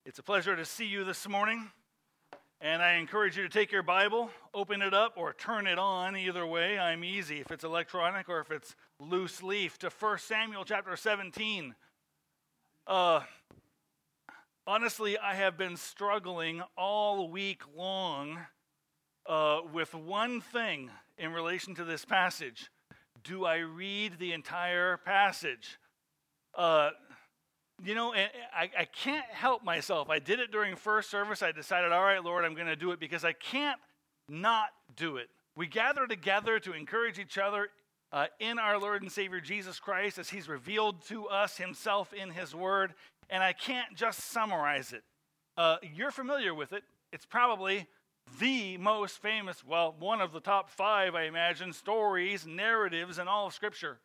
It's a pleasure to see you this morning, and I encourage you to take your Bible, open it up, or turn it on. Either way, I'm easy, if it's electronic or if it's loose leaf, to 1 Samuel chapter 17. Honestly, I have been struggling all week long with one thing in relation to this passage. Do I read the entire passage? I can't help myself. I did it during first service. I decided, all right, Lord, I'm going to do it because I can't not do it. We gather together to encourage each other in our Lord and Savior Jesus Christ as he's revealed to us himself in his word, and I can't just summarize it. You're familiar with it. It's probably the most famous, one of the top 5, I imagine, stories, narratives in all of Scripture.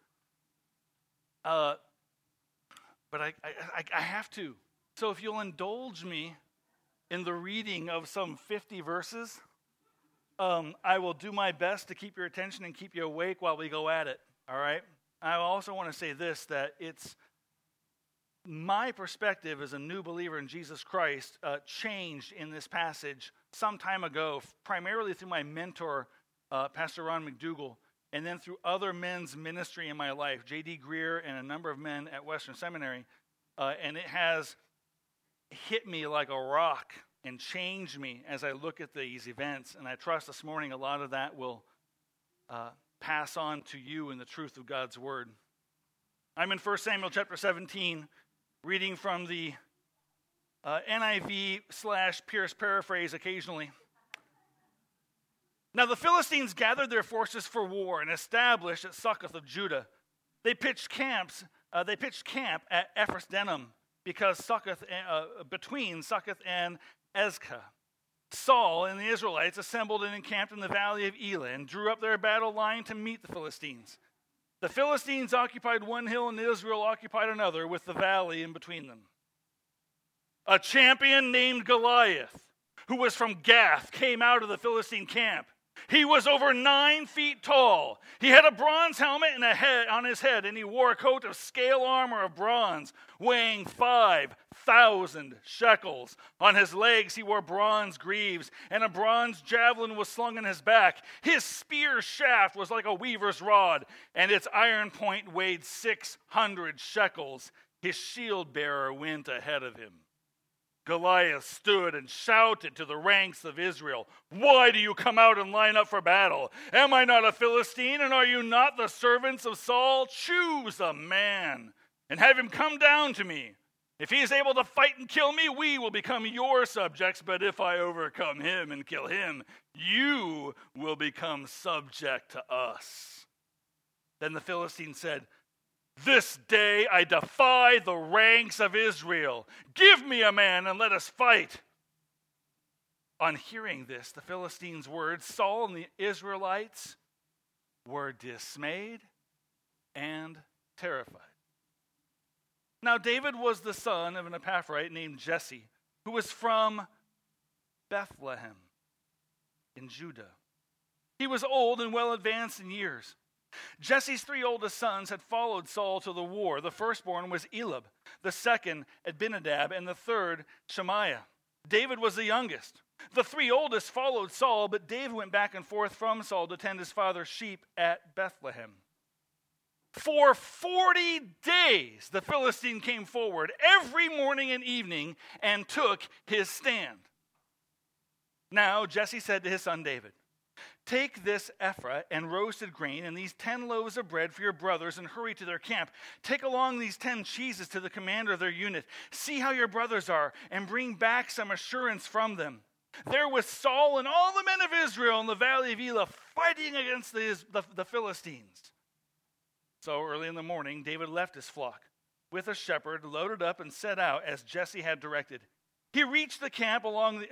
But I have to. So if you'll indulge me in the reading of some 50 verses, I will do my best to keep your attention and keep you awake while we go at it, all right? I also want to say this, that it's my perspective as a new believer in Jesus Christ changed in this passage some time ago, primarily through my mentor, Pastor Ron McDougall, and then through other men's ministry in my life, J.D. Greer and a number of men at Western Seminary, and it has hit me like a rock and changed me as I look at these events, and I trust this morning a lot of that will pass on to you in the truth of God's Word. I'm in 1 Samuel chapter 17, reading from the NIV/Pierce paraphrase occasionally. Now the Philistines gathered their forces for war and established at Succoth of Judah. They pitched camp at Ephes-Dammim because between Succoth and Ezekah. Saul and the Israelites assembled and encamped in the valley of Elah and drew up their battle line to meet the Philistines. The Philistines occupied one hill and Israel occupied another, with the valley in between them. A champion named Goliath, who was from Gath, came out of the Philistine camp. He was over 9 feet tall. He had a bronze helmet and a head on his head, and he wore a coat of scale armor of bronze, weighing 5,000 shekels. On his legs he wore bronze greaves, and a bronze javelin was slung in his back. His spear shaft was like a weaver's rod, and its iron point weighed 600 shekels. His shield bearer went ahead of him. Goliath stood and shouted to the ranks of Israel, "Why do you come out and line up for battle? Am I not a Philistine, and are you not the servants of Saul? Choose a man and have him come down to me. If he is able to fight and kill me, we will become your subjects. But if I overcome him and kill him, you will become subject to us." Then the Philistine said, "This day I defy the ranks of Israel. Give me a man and let us fight." On hearing this, the Philistines' words, Saul and the Israelites were dismayed and terrified. Now David was the son of an Ephrathite named Jesse, who was from Bethlehem in Judah. He was old and well advanced in years. Jesse's 3 oldest sons had followed Saul to the war. The firstborn was Eliab, the second Abinadab, and the third Shemaiah. David was the youngest. The 3 oldest followed Saul, but David went back and forth from Saul to tend his father's sheep at Bethlehem. For 40 days the Philistine came forward every morning and evening and took his stand. Now Jesse said to his son David, "Take this ephah and roasted grain and these 10 loaves of bread for your brothers and hurry to their camp. Take along these 10 cheeses to the commander of their unit. See how your brothers are and bring back some assurance from them." There was Saul and all the men of Israel in the valley of Elah fighting against the Philistines. So early in the morning, David left his flock with a shepherd, loaded up and set out as Jesse had directed. He reached the camp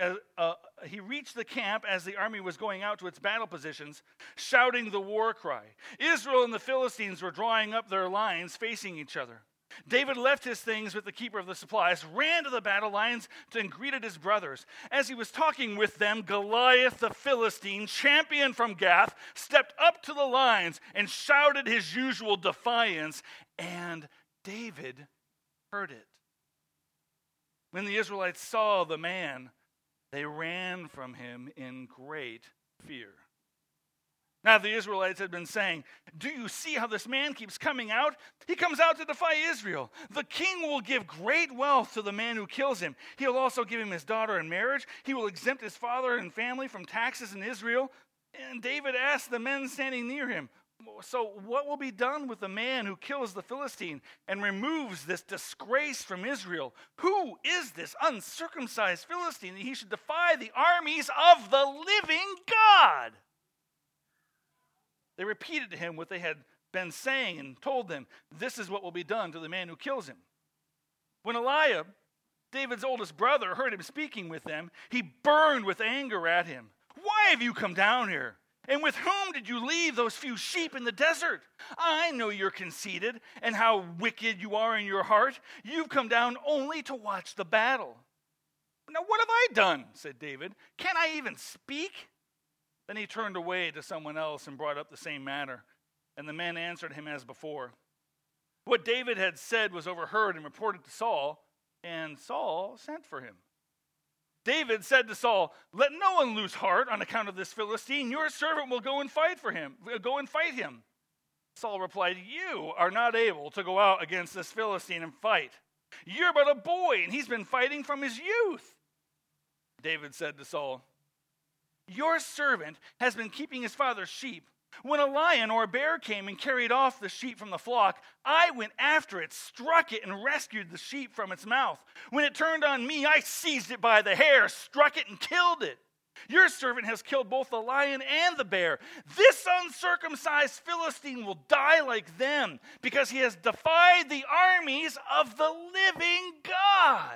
as the army was going out to its battle positions, shouting the war cry. Israel and the Philistines were drawing up their lines facing each other. David left his things with the keeper of the supplies, ran to the battle lines and greeted his brothers. As he was talking with them, Goliath the Philistine, champion from Gath, stepped up to the lines and shouted his usual defiance, and David heard it. When the Israelites saw the man, they ran from him in great fear. Now the Israelites had been saying, "Do you see how this man keeps coming out? He comes out to defy Israel. The king will give great wealth to the man who kills him. He will also give him his daughter in marriage. He will exempt his father and family from taxes in Israel." And David asked the men standing near him, "So what will be done with the man who kills the Philistine and removes this disgrace from Israel? Who is this uncircumcised Philistine that he should defy the armies of the living God?" They repeated to him what they had been saying and told them, "This is what will be done to the man who kills him." When Eliab, David's oldest brother, heard him speaking with them, he burned with anger at him. "Why have you come down here? And with whom did you leave those few sheep in the desert? I know you're conceited and how wicked you are in your heart. You've come down only to watch the battle." "Now what have I done?" said David. "Can I even speak?" Then he turned away to someone else and brought up the same matter. And the men answered him as before. What David had said was overheard and reported to Saul, and Saul sent for him. David said to Saul, "Let no one lose heart on account of this Philistine. Your servant will go and fight him. Saul replied, "You are not able to go out against this Philistine and fight. You're but a boy, and he's been fighting from his youth." David said to Saul, "Your servant has been keeping his father's sheep. When a lion or a bear came and carried off the sheep from the flock, I went after it, struck it, and rescued the sheep from its mouth. When it turned on me, I seized it by the hair, struck it, and killed it. Your servant has killed both the lion and the bear. This uncircumcised Philistine will die like them, because he has defied the armies of the living God.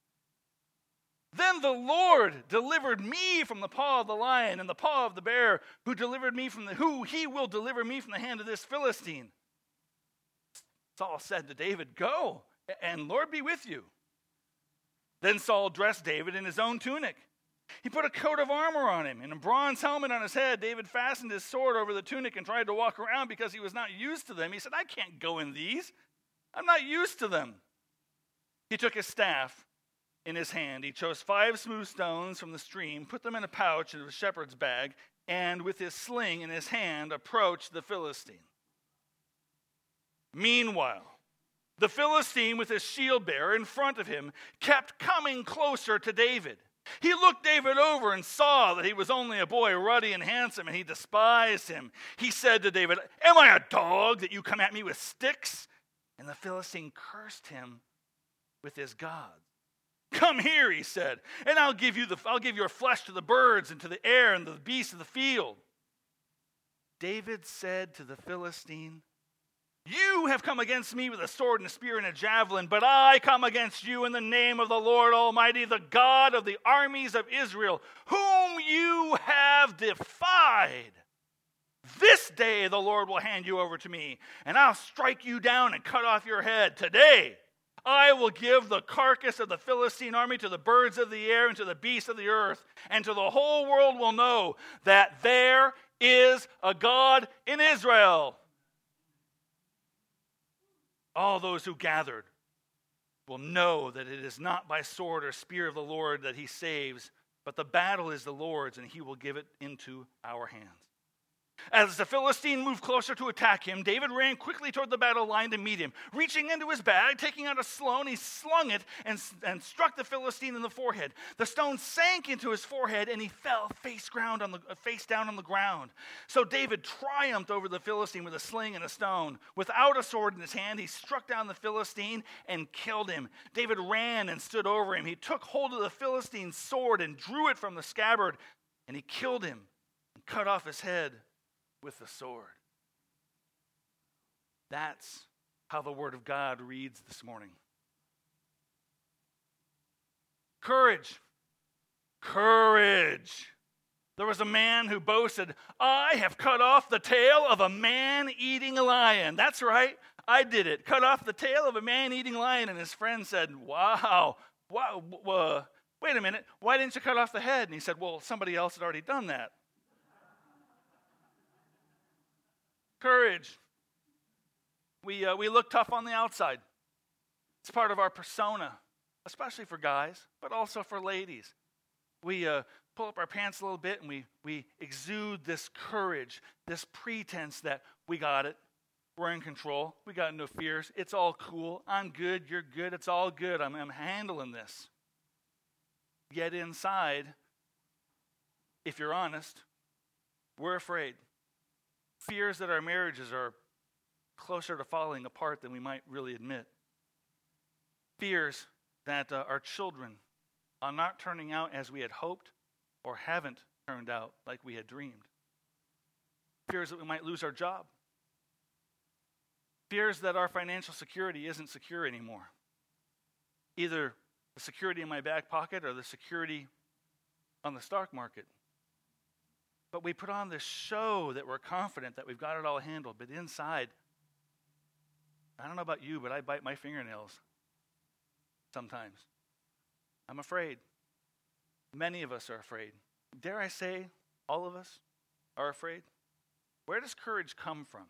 Then the Lord delivered me from the paw of the lion and the paw of the bear, who he will deliver me from the hand of this Philistine." Saul said to David, "Go, and Lord be with you." Then Saul dressed David in his own tunic. He put a coat of armor on him and a bronze helmet on his head. David fastened his sword over the tunic and tried to walk around because he was not used to them. He said, "I can't go in these. I'm not used to them." He took his staff in his hand. He chose 5 smooth stones from the stream, put them in a pouch in a shepherd's bag, and with his sling in his hand approached the Philistine. Meanwhile, the Philistine with his shield bearer in front of him kept coming closer to David. He looked David over and saw that he was only a boy, ruddy and handsome, and he despised him. He said to David, "Am I a dog that you come at me with sticks?" And the Philistine cursed him with his gods. "Come here," he said, "and I'll give your flesh to the birds and to the air and to the beasts of the field." David said to the Philistine, "You have come against me with a sword and a spear and a javelin, but I come against you in the name of the Lord Almighty, the God of the armies of Israel, whom you have defied. This day the Lord will hand you over to me, and I'll strike you down and cut off your head. Today I will give the carcass of the Philistine army to the birds of the air and to the beasts of the earth, and to the whole world will know that there is a God in Israel. All those who gathered will know that it is not by sword or spear of the Lord that he saves, but the battle is the Lord's, and he will give it into our hands." As the Philistine moved closer to attack him, David ran quickly toward the battle line to meet him. Reaching into his bag, taking out a stone, he slung it and struck the Philistine in the forehead. The stone sank into his forehead, and he fell face down on the ground. So David triumphed over the Philistine with a sling and a stone. Without a sword in his hand, he struck down the Philistine and killed him. David ran and stood over him. He took hold of the Philistine's sword and drew it from the scabbard, and he killed him and cut off his head with the sword. That's how the Word of God reads this morning. Courage. Courage. There was a man who boasted, "I have cut off the tail of a man eating a lion." That's right, I did it. Cut off the tail of a man eating a lion. And his friend said, wow, wait a minute, why didn't you cut off the head? And he said, well, somebody else had already done that. Courage. We look tough on the outside. It's part of our persona. especially for guys, but also for ladies. We pull up our pants a little bit and we exude this courage, this pretense that we got it. We're in control. We got no fears. It's all cool. I'm good. You're good. It's all good. I'm handling this. Yet inside, if you're honest, we're afraid. Fears that our marriages are closer to falling apart than we might really admit. Fears that our children are not turning out as we had hoped or haven't turned out like we had dreamed. Fears that we might lose our job. Fears that our financial security isn't secure anymore. Either the security in my back pocket or the security on the stock market. But we put on this show that we're confident that we've got it all handled. But inside, I don't know about you, but I bite my fingernails sometimes. I'm afraid. Many of us are afraid. Dare I say, all of us are afraid? Where does courage come from?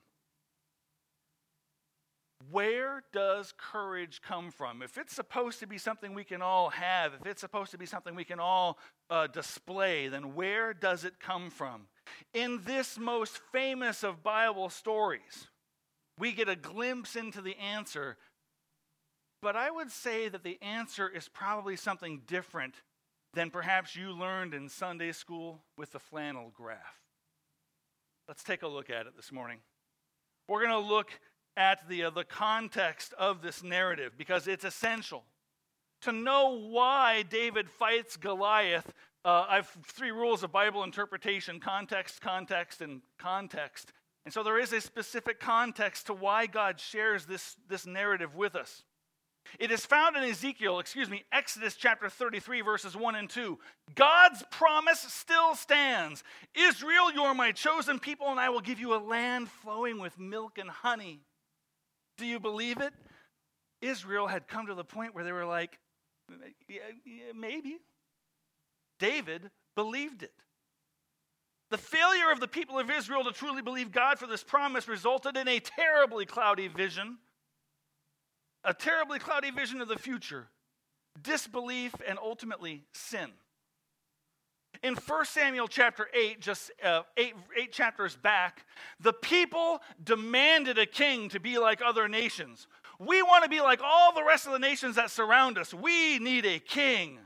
Where does courage come from? If it's supposed to be something we can all have, if it's supposed to be something we can all display, then where does it come from? In this most famous of Bible stories, we get a glimpse into the answer, but I would say that the answer is probably something different than perhaps you learned in Sunday school with the flannel graph. Let's take a look at it this morning. We're going to look at the context of this narrative because it's essential. To know why David fights Goliath, I have 3 rules of Bible interpretation: context, context, and context. And so there is a specific context to why God shares this narrative with us. It is found in Exodus chapter 33, verses 1 and 2. God's promise still stands. Israel, you are my chosen people, and I will give you a land flowing with milk and honey. Do you believe it? Israel had come to the point where they were like, yeah, maybe. David believed it. The failure of the people of Israel to truly believe God for this promise resulted in a terribly cloudy vision of the future, disbelief, and ultimately sin. In 1 Samuel chapter 8, just eight chapters back, the people demanded a king to be like other nations. We want to be like all the rest of the nations that surround us. We need a king.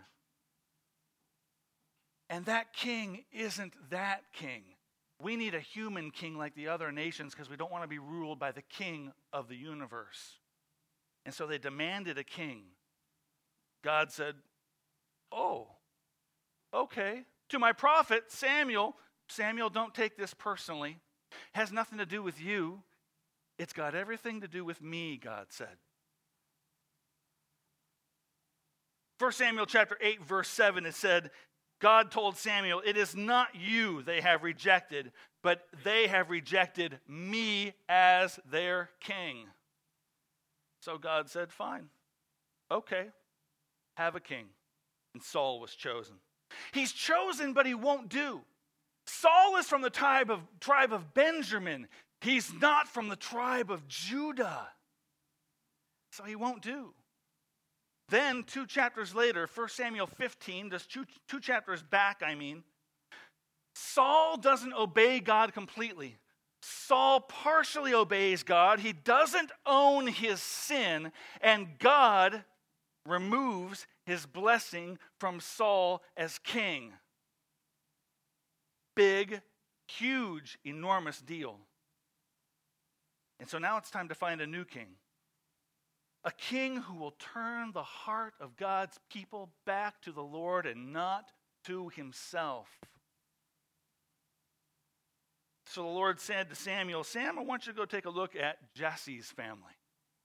And that king isn't that king. We need a human king like the other nations because we don't want to be ruled by the king of the universe. And so they demanded a king. God said, oh, okay. To my prophet, Samuel, don't take this personally. Has nothing to do with you. It's got everything to do with me, God said. 1 Samuel chapter 8, verse 7, it said, God told Samuel, it is not you they have rejected, but they have rejected me as their king. So God said, fine, okay, have a king. And Saul was chosen. He's chosen, but he won't do. Saul is from the tribe of Benjamin. He's not from the tribe of Judah. So he won't do. Then 2 chapters later, 1 Samuel 15, just two chapters back, Saul doesn't obey God completely. Saul partially obeys God. He doesn't own his sin, and God removes his blessing from Saul as king. Big, huge, enormous deal. And so now it's time to find a new king. A king who will turn the heart of God's people back to the Lord and not to himself. So the Lord said to Samuel, Sam, I want you to go take a look at Jesse's family.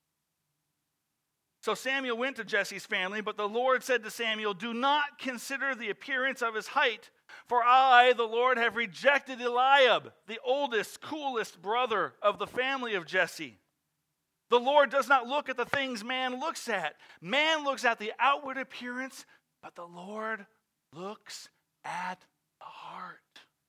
So Samuel went to Jesse's family, but the Lord said to Samuel, do not consider the appearance of his height, for I, the Lord, have rejected Eliab, the oldest, coolest brother of the family of Jesse. The Lord does not look at the things man looks at. Man looks at the outward appearance, but the Lord looks at the heart.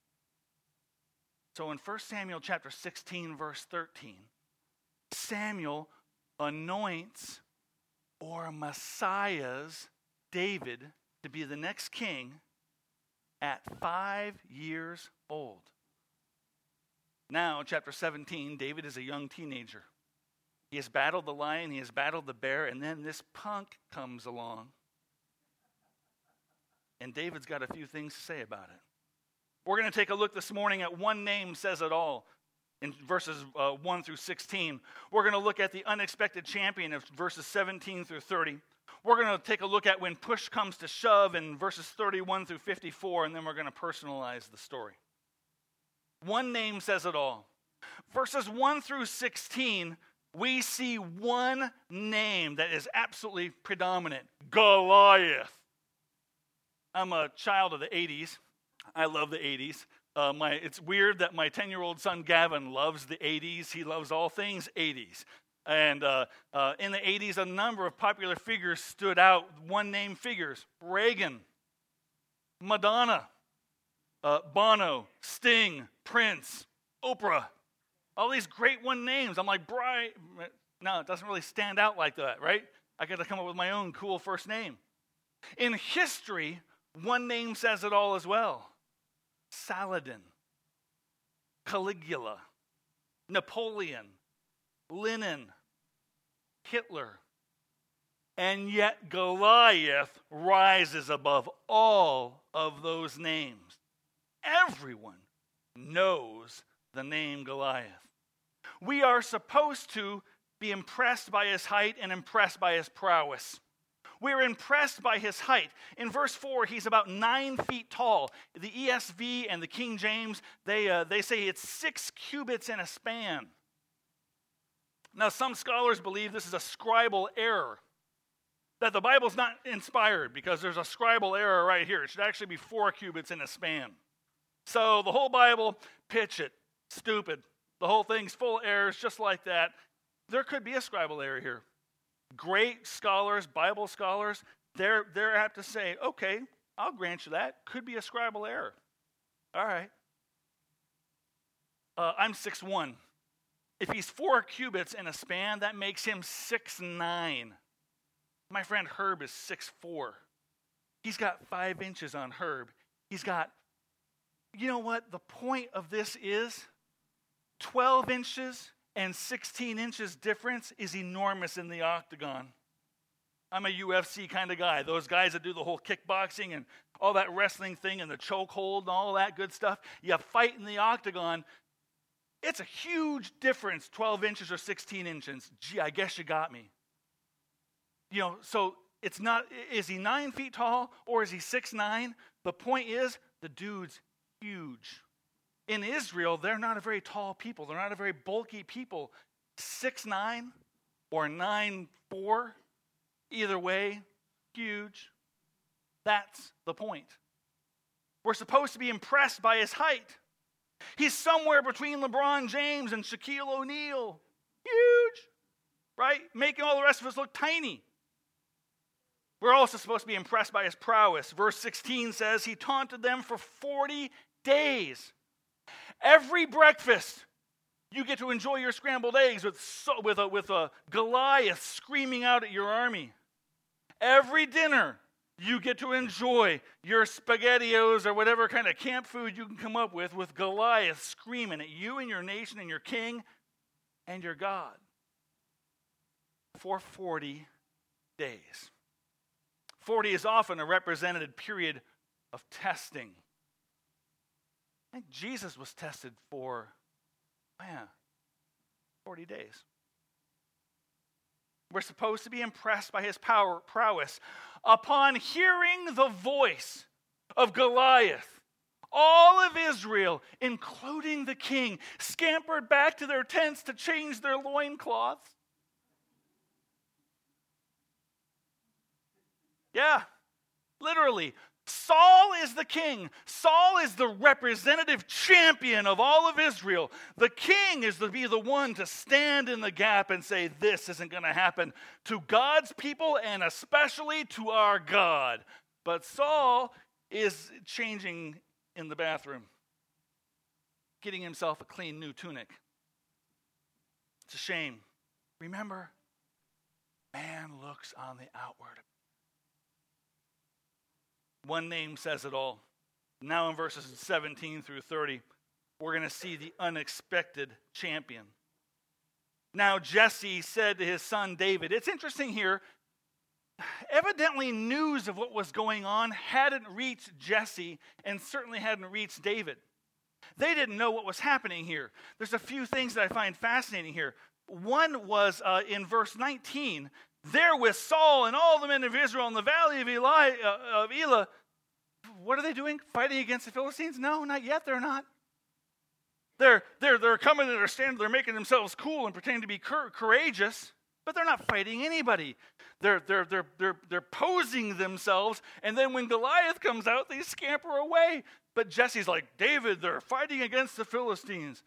So in 1 Samuel chapter 16, verse 13, Samuel anoints or Messiah's, David, to be the next king at 5 years old. Now, chapter 17, David is a young teenager. He has battled the lion, he has battled the bear, and then this punk comes along. And David's got a few things to say about it. We're going to take a look this morning at one name says it all in verses 1 through 16. We're going to look at the unexpected champion of verses 17 through 30. We're going to take a look at when push comes to shove in verses 31 through 54, and then we're going to personalize the story. One name says it all. Verses 1 through 16, we see one name that is absolutely predominant: Goliath. I'm a child of the 80s. I love the 80s. It's weird that my 10-year-old son Gavin loves the 80s. He loves all things 80s. And in the 80s, a number of popular figures stood out, one-name figures: Reagan, Madonna, Bono, Sting, Prince, Oprah. All these great one names. I'm like, no, it doesn't really stand out like that, right? I got to come up with my own cool first name. In history, one name says it all as well: Saladin, Caligula, Napoleon, Lenin, Hitler. And yet Goliath rises above all of those names. Everyone knows the name Goliath. We are supposed to be impressed by his height and impressed by his prowess. We're impressed by his height. In verse 4, he's about 9 feet tall. The ESV and the King James, they say it's 6 cubits in a span. Now, some scholars believe this is a scribal error, that the Bible's not inspired because there's a scribal error right here. It should actually be 4 cubits in a span. So the whole Bible, pitch it, stupid. The whole thing's full of errors, just like that. There could be a scribal error here. Great scholars, Bible scholars, they're apt to say, okay, I'll grant you that. Could be a scribal error. All right. I'm 6'1". If he's 4 cubits in a span, that makes him 6'9". My friend Herb is 6'4". He's got 5 inches on Herb. He's got, you know what? The point of this is 12 inches and 16 inches difference is enormous in the octagon. I'm a UFC kind of guy. Those guys that do the whole kickboxing and all that wrestling thing and the chokehold and all that good stuff. You fight in the octagon. It's a huge difference, 12 inches or 16 inches. Gee, I guess you got me. You know, so it's not, is he 9 feet tall or is he 6'9"? The point is, the dude's huge. In Israel, they're not a very tall people. They're not a very bulky people. 6'9" or 9'4", either way, huge. That's the point. We're supposed to be impressed by his height. He's somewhere between LeBron James and Shaquille O'Neal. Huge, right? Making all the rest of us look tiny. We're also supposed to be impressed by his prowess. Verse 16 says he taunted them for 40 days. Every breakfast, you get to enjoy your scrambled eggs with a Goliath screaming out at your army. Every dinner, you get to enjoy your SpaghettiOs or whatever kind of camp food you can come up with Goliath screaming at you and your nation and your king and your God for 40 days. 40 is often a representative period of testing. I think Jesus was tested for, 40 days. We're supposed to be impressed by his prowess. Upon hearing the voice of Goliath, all of Israel, including the king, scampered back to their tents to change their loincloths. Yeah, literally. Saul is the king. Saul is the representative champion of all of Israel. The king is to be the one to stand in the gap and say, this isn't going to happen to God's people and especially to our God. But Saul is changing in the bathroom, getting himself a clean new tunic. It's a shame. Remember, man looks on the outward. One name says it all. Now in verses 17 through 30, we're going to see the unexpected champion. Now Jesse said to his son David, it's interesting here, evidently news of what was going on hadn't reached Jesse and certainly hadn't reached David. They didn't know what was happening here. There's a few things that I find fascinating here. One was in verse 19, there with Saul and all the men of Israel in the valley of Elah. What are they doing? Fighting against the Philistines? No, not yet. They're not. They're coming and they're standing. They're making themselves cool and pretending to be courageous, but they're not fighting anybody. They're posing themselves, and then when Goliath comes out, they scamper away. But Jesse's like, David, they're fighting against the Philistines.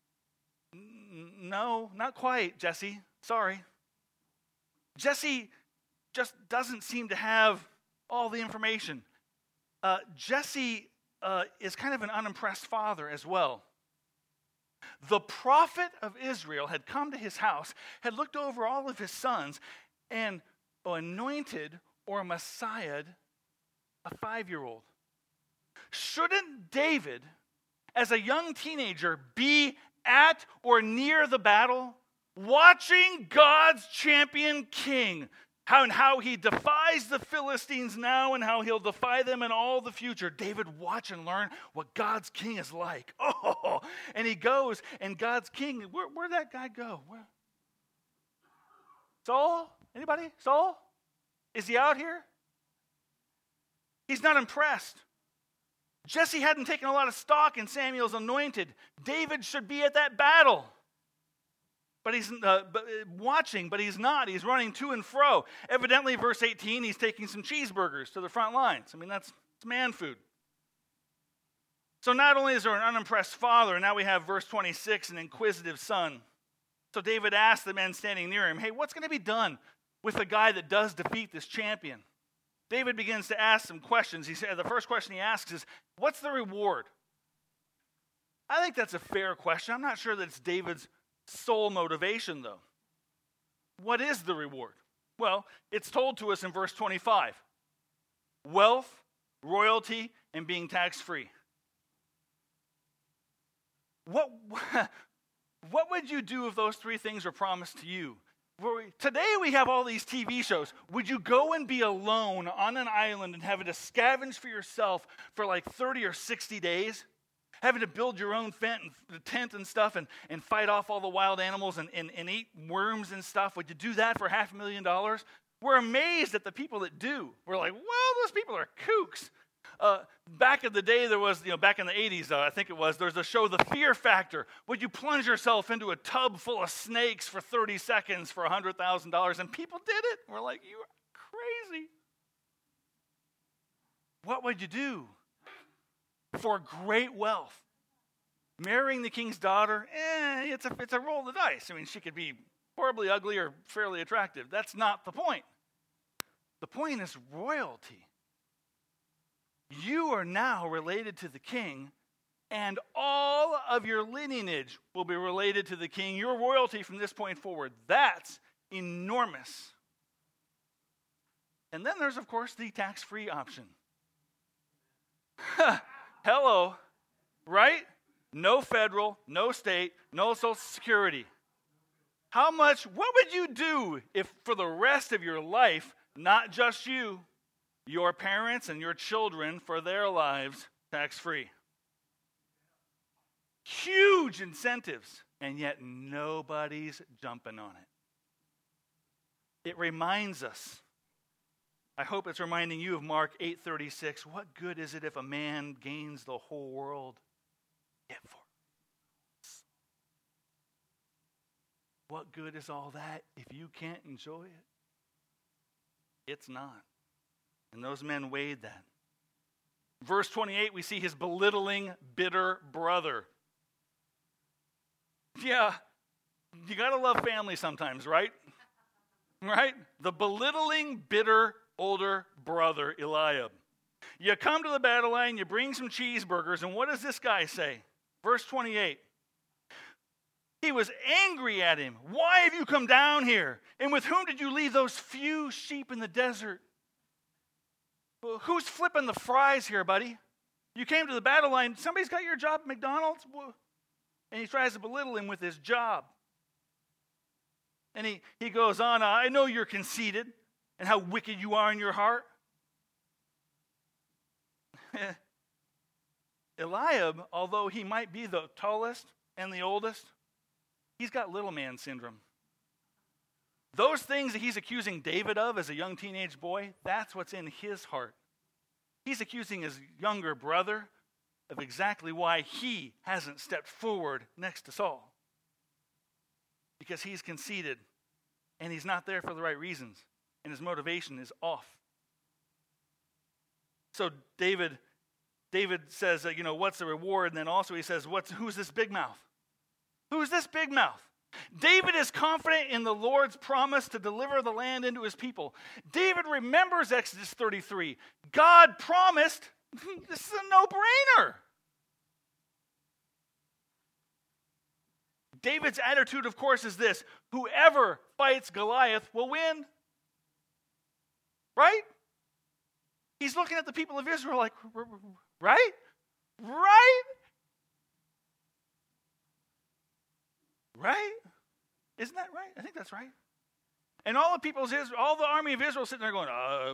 No, not quite, Jesse. Sorry. Jesse just doesn't seem to have all the information. Jesse is kind of an unimpressed father as well. The prophet of Israel had come to his house, had looked over all of his sons, and anointed or messiahed a 5-year-old. Shouldn't David, as a young teenager, be at or near the battle, watching God's champion king, how he defies the Philistines now and how he'll defy them in all the future? David, watch and learn what God's king is like. Oh, and he goes, and God's king, where'd that guy go? Saul? Anybody? Saul? Is he out here? He's not impressed. Jesse hadn't taken a lot of stock in Samuel's anointed. David should be at that battle. But he's watching, but he's not. He's running to and fro. Evidently, verse 18, he's taking some cheeseburgers to the front lines. I mean, it's man food. So not only is there an unimpressed father, now we have verse 26, an inquisitive son. So David asked the men standing near him, hey, what's going to be done with the guy that does defeat this champion? David begins to ask some questions. He said, the first question he asks is, what's the reward? I think that's a fair question. I'm not sure that it's David's sole motivation, though. What is the reward? Well, it's told to us in verse 25. Wealth, royalty, and being tax-free. What would you do if those three things were promised to you? Today we have all these TV shows. Would you go and be alone on an island and having to scavenge for yourself for like 30 or 60 days? Having to build your own tent and stuff and fight off all the wild animals and eat worms and stuff? Would you do that for $500,000? We're amazed at the people that do. We're like, well, those people are kooks. Back in the day, there was, back in the 80s, I think it was, there's a show, The Fear Factor. Would you plunge yourself into a tub full of snakes for 30 seconds for $100,000? And people did it. We're like, you are crazy. What would you do for great wealth? Marrying the king's daughter, it's a roll of the dice. I mean, she could be horribly ugly or fairly attractive. That's not the point. The point is royalty. You are now related to the king, and all of your lineage will be related to the king. Your royalty from this point forward. That's enormous. And then there's, of course, the tax-free option. Hello, right? No federal, no state, no Social Security. What would you do if for the rest of your life, not just you, your parents and your children for their lives tax-free? Huge incentives, and yet nobody's jumping on it. It reminds us, I hope it's reminding you of Mark 8:36. What good is it if a man gains the whole world? Yet for what good is all that if you can't enjoy it? It's not. And those men weighed that. Verse 28, we see his belittling, bitter brother. Yeah, you got to love family sometimes, right? Right? The belittling, bitter, older brother, Eliab. You come to the battle line, you bring some cheeseburgers, and what does this guy say? Verse 28. He was angry at him. Why have you come down here? And with whom did you leave those few sheep in the desert? Well, who's flipping the fries here, buddy? You came to the battle line. Somebody's got your job at McDonald's? And he tries to belittle him with his job. And he goes on, I know you're conceited and how wicked you are in your heart. Eliab, although he might be the tallest and the oldest, he's got little man syndrome. Those things that he's accusing David of as a young teenage boy, that's what's in his heart. He's accusing his younger brother of exactly why he hasn't stepped forward next to Saul. Because he's conceited, and he's not there for the right reasons, and his motivation is off. So David says, what's the reward? And then also he says, who's this big mouth? Who's this big mouth? David is confident in the Lord's promise to deliver the land into his people. David remembers Exodus 33. God promised. This is a no-brainer. David's attitude, of course, is this: whoever fights Goliath will win. Right? He's looking at the people of Israel like, right? Right? Right? Isn't that right? I think that's right. And all the army of Israel sitting there going,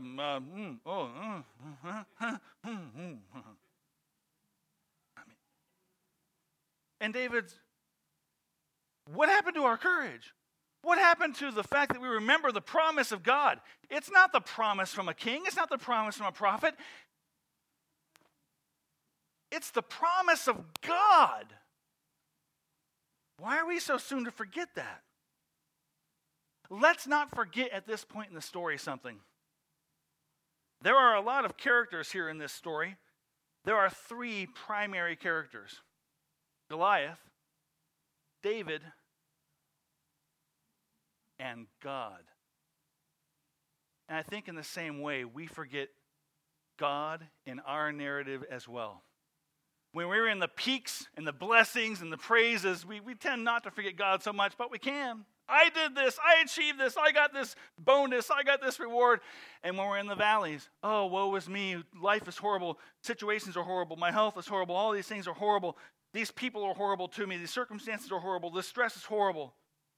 and David's, what happened to our courage? What happened to the fact that we remember the promise of God? It's not the promise from a king. It's not the promise from a prophet. It's the promise of God. Why are we so soon to forget that? Let's not forget at this point in the story something. There are a lot of characters here in this story. There are three primary characters: Goliath, David, and God. And I think in the same way, we forget God in our narrative as well. When we're in the peaks and the blessings and the praises, we tend not to forget God so much, but we can. I did this, I achieved this, I got this bonus, I got this reward. And when we're in the valleys, oh, woe is me, life is horrible, situations are horrible, my health is horrible, all these things are horrible, these people are horrible to me, these circumstances are horrible, this stress is horrible.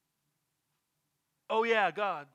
Oh yeah, God.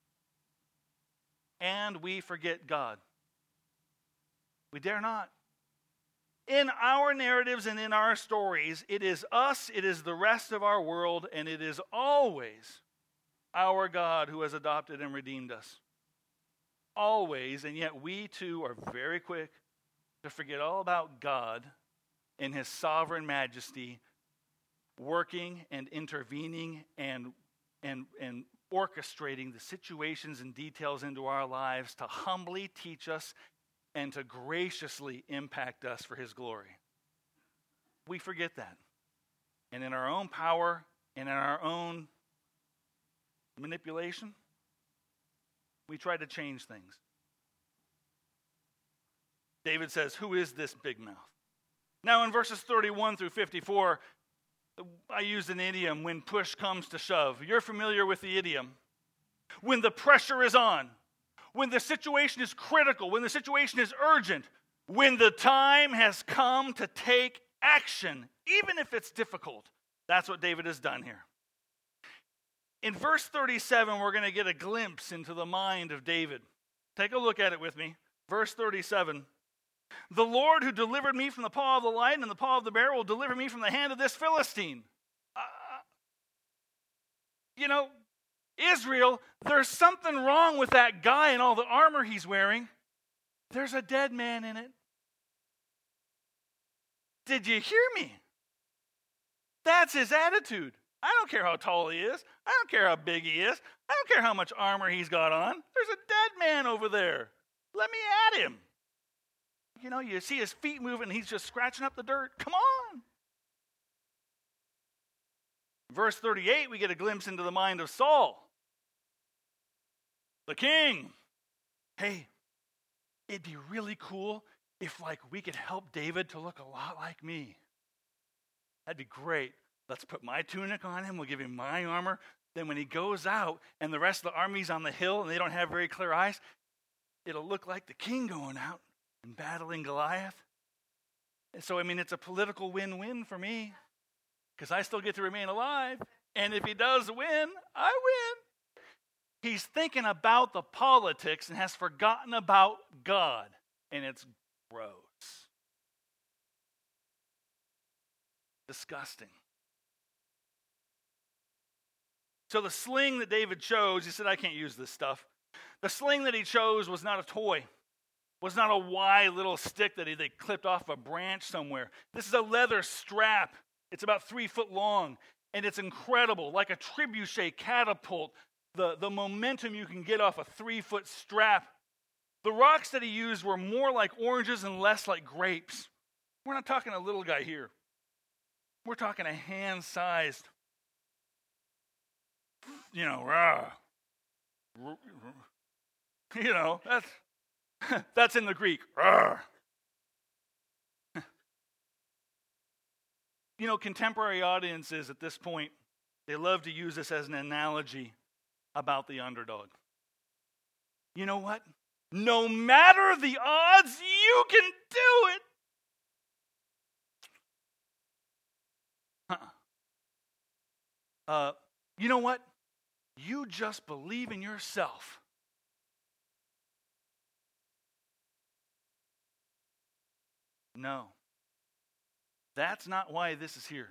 And we forget God. We dare not. In our narratives and in our stories, it is us, it is the rest of our world, and it is always our God who has adopted and redeemed us. Always, and yet we too are very quick to forget all about God in his sovereign majesty, working and intervening and orchestrating the situations and details into our lives to humbly teach us and to graciously impact us for his glory. We forget that. And in our own power and in our own manipulation, we try to change things. David says, who is this big mouth? Now in verses 31 through 54, I used an idiom, when push comes to shove. You're familiar with the idiom. When the pressure is on, when the situation is critical, when the situation is urgent, when the time has come to take action, even if it's difficult. That's what David has done here. In verse 37, we're going to get a glimpse into the mind of David. Take a look at it with me. Verse 37. The Lord who delivered me from the paw of the lion and the paw of the bear will deliver me from the hand of this Philistine. Israel, there's something wrong with that guy and all the armor he's wearing. There's a dead man in it. Did you hear me? That's his attitude. I don't care how tall he is. I don't care how big he is. I don't care how much armor he's got on. There's a dead man over there. Let me at him. You see his feet moving and he's just scratching up the dirt. Come on. Verse 38, we get a glimpse into the mind of Saul, the king. Hey, it'd be really cool if we could help David to look a lot like me. That'd be great. Let's put my tunic on him. We'll give him my armor. Then when he goes out and the rest of the army's on the hill and they don't have very clear eyes, it'll look like the king going out and battling Goliath. And so, it's a political win-win for me because I still get to remain alive. And if he does win, I win. He's thinking about the politics and has forgotten about God. And it's gross. Disgusting. So the sling that David chose, he said, I can't use this stuff. The sling that he chose was not a toy, was not a wide little stick that they clipped off a branch somewhere. This is a leather strap. It's about 3 foot long, and it's incredible, like a trebuchet catapult, the momentum you can get off a 3-foot strap. The rocks that he used were more like oranges and less like grapes. We're not talking a little guy here. We're talking a hand-sized, that's in the Greek. Contemporary audiences at this point, they love to use this as an analogy about the underdog. You know what? No matter the odds, you can do it. You know what? You just believe in yourself. No. That's not why this is here.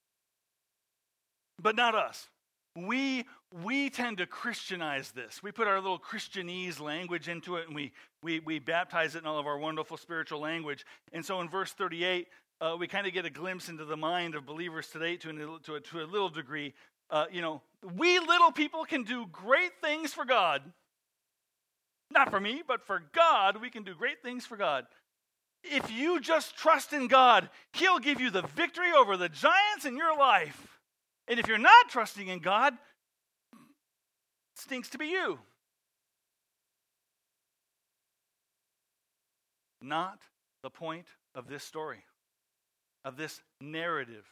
But not us. We tend to Christianize this. We put our little Christianese language into it, and we baptize it in all of our wonderful spiritual language. And so in verse 38, we kind of get a glimpse into the mind of believers today to a little degree. We little people can do great things for God. Not for me, but for God, we can do great things for God. If you just trust in God, He'll give you the victory over the giants in your life. And if you're not trusting in God, it stinks to be you. Not the point of this story, of this narrative.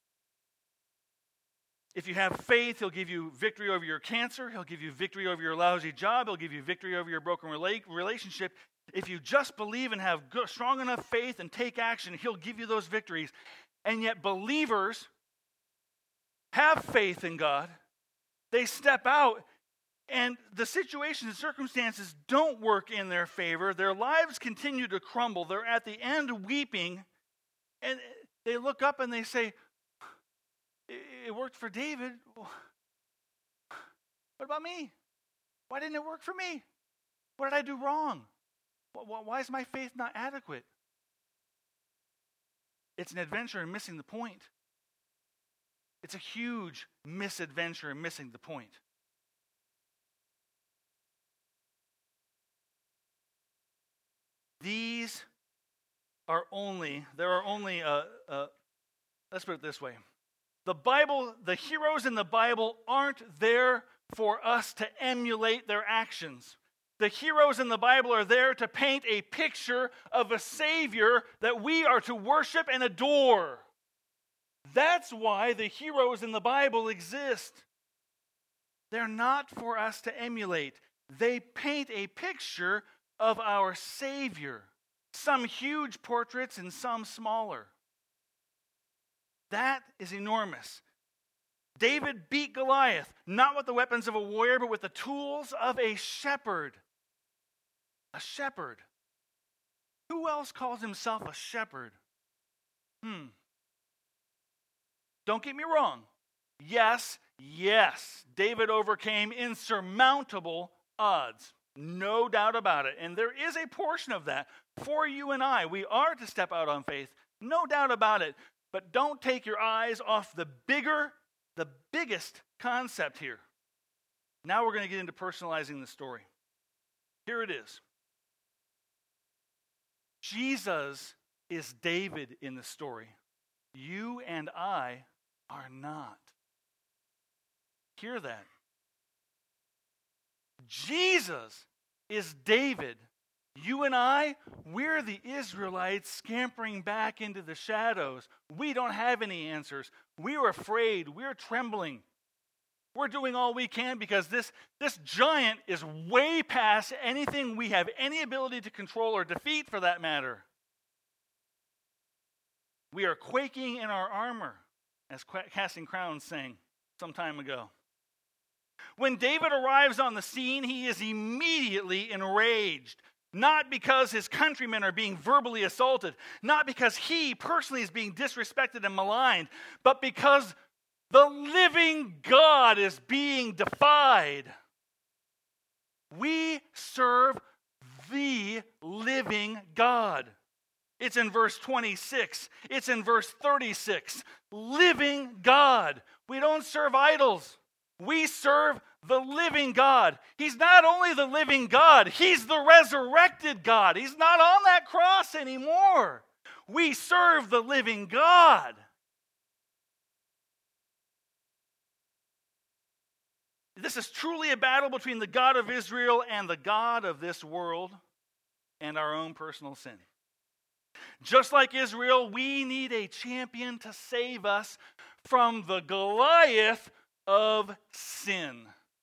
If you have faith, He'll give you victory over your cancer. He'll give you victory over your lousy job. He'll give you victory over your broken relationship. If you just believe and have strong enough faith and take action, He'll give you those victories. And yet believers have faith in God. They step out, and the situations and circumstances don't work in their favor. Their lives continue to crumble. They're at the end weeping, and they look up and they say, it worked for David. What about me? Why didn't it work for me? What did I do wrong? Why is my faith not adequate? It's an adventure in missing the point. It's a huge misadventure in missing the point. There are only, let's put it this way. The heroes in the Bible aren't there for us to emulate their actions. The heroes in the Bible are there to paint a picture of a Savior that we are to worship and adore. That's why the heroes in the Bible exist. They're not for us to emulate. They paint a picture of our Savior. Some huge portraits and some smaller. That is enormous. David beat Goliath, not with the weapons of a warrior, but with the tools of a shepherd. A shepherd. Who else calls himself a shepherd? Don't get me wrong. Yes, David overcame insurmountable odds. No doubt about it. And there is a portion of that for you and I. We are to step out on faith. No doubt about it. But don't take your eyes off the biggest concept here. Now we're going to get into personalizing the story. Here it is. Jesus is David in the story. You and I are not. Hear that. Jesus is David. You and I, we're the Israelites scampering back into the shadows. We don't have any answers. We're afraid. We're trembling. We're doing all we can because this giant is way past anything we have any ability to control or defeat, for that matter. We are quaking in our armor, as Casting Crowns sang some time ago. When David arrives on the scene, he is immediately enraged. Not because his countrymen are being verbally assaulted, not because he personally is being disrespected and maligned, but because the living God is being defied. We serve the living God. It's in verse 26. It's in verse 36. Living God. We don't serve idols. We serve the living God. He's not only the living God, he's the resurrected God. He's not on that cross anymore. We serve the living God. This is truly a battle between the God of Israel and the God of this world and our own personal sin. Just like Israel, we need a champion to save us from the Goliath of sin.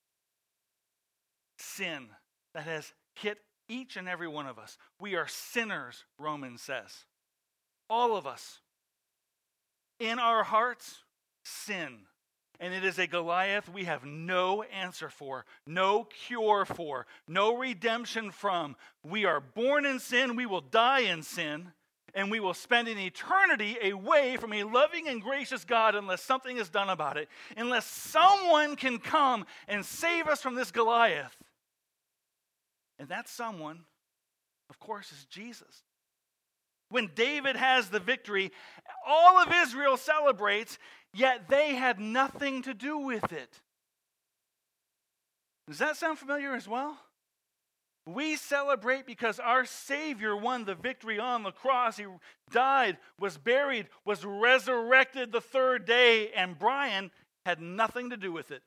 Sin that has hit each and every one of us. We are sinners, Romans says. All of us. In our hearts, sin. And it is a Goliath we have no answer for, no cure for, no redemption from. We are born in sin, we will die in sin, and we will spend an eternity away from a loving and gracious God unless something is done about it, unless someone can come and save us from this Goliath. And that someone, of course, is Jesus. When David has the victory, all of Israel celebrates, yet they had nothing to do with it. Does that sound familiar as well? We celebrate because our Savior won the victory on the cross. He died, was buried, was resurrected the third day, and Brian had nothing to do with it.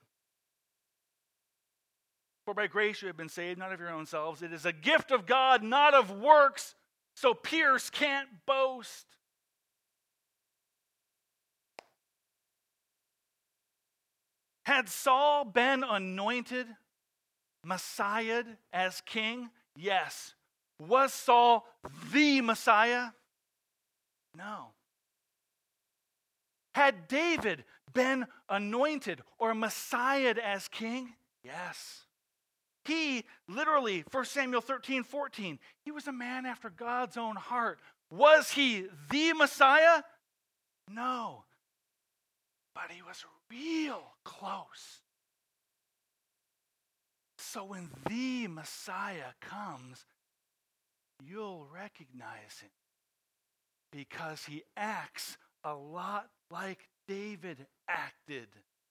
For by grace you have been saved, not of your own selves. It is a gift of God, not of works, so Pierce can't boast. Had Saul been anointed, Messiah as king? Yes. Was Saul the Messiah? No. Had David been anointed or Messiah as king? Yes. He literally, 1 Samuel 13:14, he was a man after God's own heart. Was he the Messiah? No. But he was real close. So when the Messiah comes, you'll recognize him because he acts a lot like David acted.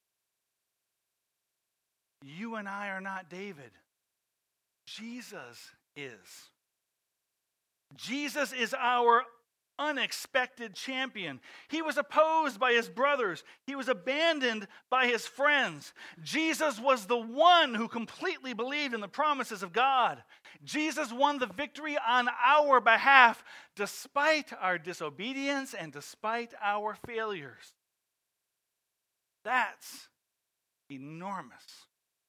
You and I are not David. Jesus is. Jesus is our unexpected champion. He was opposed by his brothers. He was abandoned by his friends. Jesus was the one who completely believed in the promises of God. Jesus won the victory on our behalf despite our disobedience and despite our failures. That's enormous.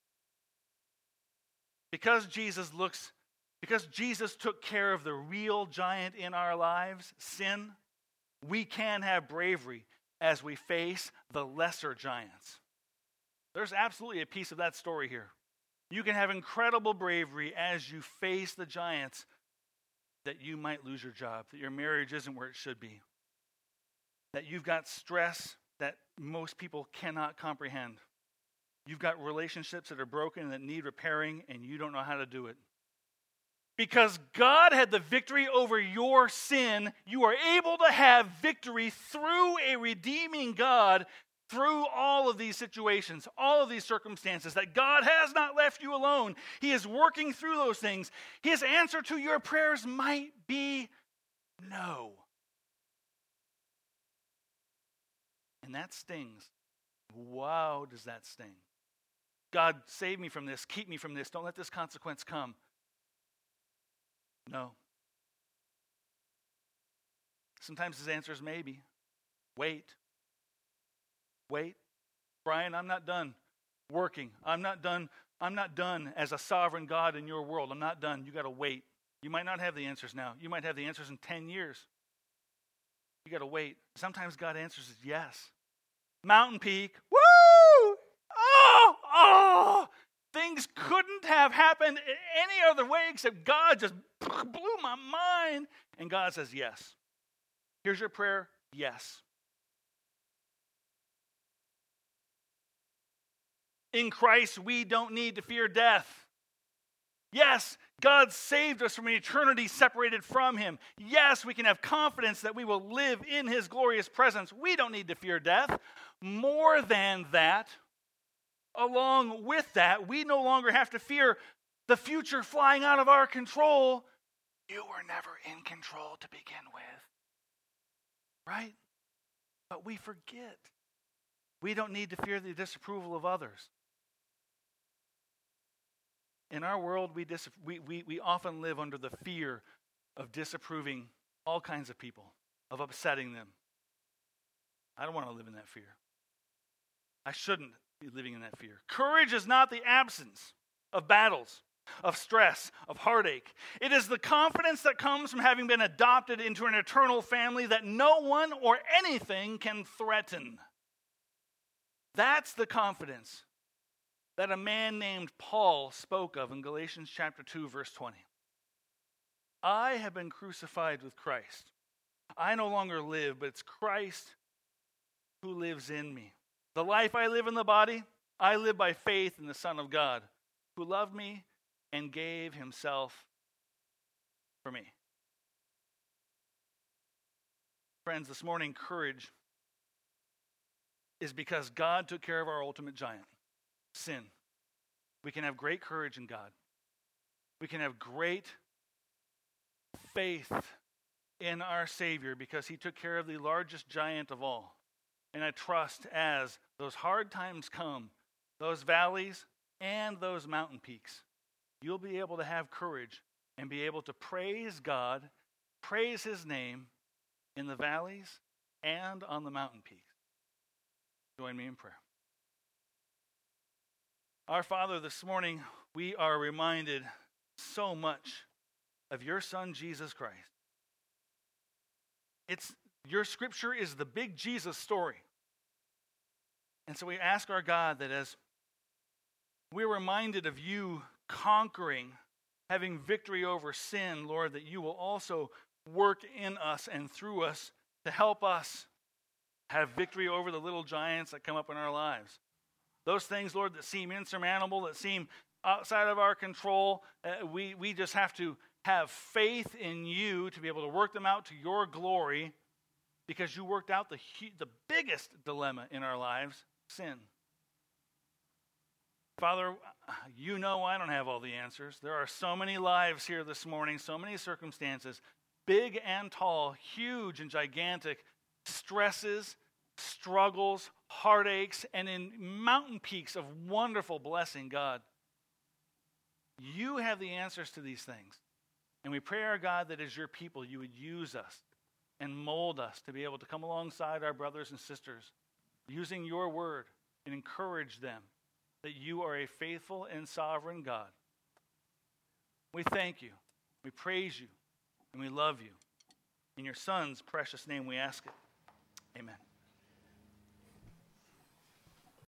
Because Jesus took care of the real giant in our lives, sin, we can have bravery as we face the lesser giants. There's absolutely a piece of that story here. You can have incredible bravery as you face the giants that you might lose your job, that your marriage isn't where it should be, that you've got stress that most people cannot comprehend. You've got relationships that are broken and that need repairing, and you don't know how to do it. Because God had the victory over your sin, you are able to have victory through a redeeming God through all of these situations, all of these circumstances, that God has not left you alone. He is working through those things. His answer to your prayers might be no. And that stings. Wow, does that sting. God, save me from this. Keep me from this. Don't let this consequence come. No. Sometimes his answer is maybe. Wait. Wait. Brian, I'm not done working. I'm not done as a sovereign God in your world. I'm not done. You got to wait. You might not have the answers now. You might have the answers in 10 years. You got to wait. Sometimes God answers is yes. Mountain Peak. Woo! Oh! Things couldn't have happened any other way except God just blew my mind. And God says yes. Here's your prayer. Yes. In Christ, we don't need to fear death. Yes, God saved us from an eternity separated from him. Yes, we can have confidence that we will live in his glorious presence. We don't need to fear death. More than that, along with that, we no longer have to fear the future flying out of our control. You were never in control to begin with. Right? But we forget. We don't need to fear the disapproval of others. In our world, we often live under the fear of disapproving all kinds of people, of upsetting them. I don't want to live in that fear. I shouldn't be living in that fear. Courage is not the absence of battles, of stress, of heartache. It is the confidence that comes from having been adopted into an eternal family that no one or anything can threaten. That's the confidence that a man named Paul spoke of in Galatians chapter 2, verse 20. I have been crucified with Christ. I no longer live, but it's Christ who lives in me. The life I live in the body, I live by faith in the Son of God, who loved me and gave himself for me. Friends, this morning, courage is because God took care of our ultimate giant, sin. We can have great courage in God. We can have great faith in our Savior because he took care of the largest giant of all. And I trust as those hard times come, those valleys and those mountain peaks, you'll be able to have courage and be able to praise God, praise his name in the valleys and on the mountain peaks. Join me in prayer. Our Father, this morning we are reminded so much of your Son, Jesus Christ. Your scripture is the big Jesus story. And so we ask our God that as we're reminded of you conquering, having victory over sin, Lord, that you will also work in us and through us to help us have victory over the little giants that come up in our lives. Those things, Lord, that seem insurmountable, that seem outside of our control, we just have to have faith in you to be able to work them out to your glory because you worked out the biggest dilemma in our lives, sin. Father, you know I don't have all the answers. There are so many lives here this morning, so many circumstances, big and tall, huge and gigantic, stresses, struggles, heartaches, and in mountain peaks of wonderful blessing, God. You have the answers to these things. And we pray, our God, that as your people, you would use us and mold us to be able to come alongside our brothers and sisters, using your word, and encourage them that you are a faithful and sovereign God. We thank you, we praise you, and we love you. In your Son's precious name we ask it. Amen.